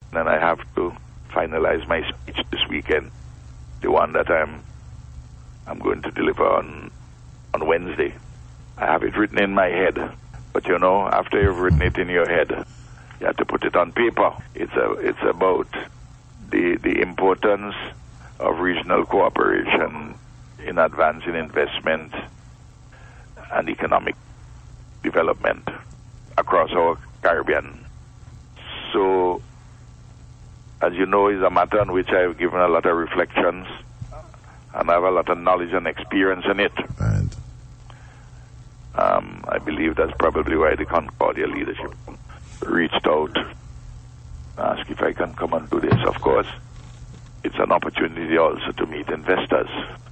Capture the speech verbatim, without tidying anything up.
and I have to finalize my speech this weekend, the one that I'm I'm going to deliver on on Wednesday. I have it written in my head, but you know, after you've written it in your head, you have to put it on paper. It's a it's about the the importance of regional cooperation in advancing investment and economic development across our Caribbean. So, as you know, it's a matter on which I've given a lot of reflections, and I have a lot of knowledge and experience in it. Right. Um, I believe that's probably why the Concordia leadership reached out, asked if I can come and do this. Of course, it's an opportunity also to meet investors.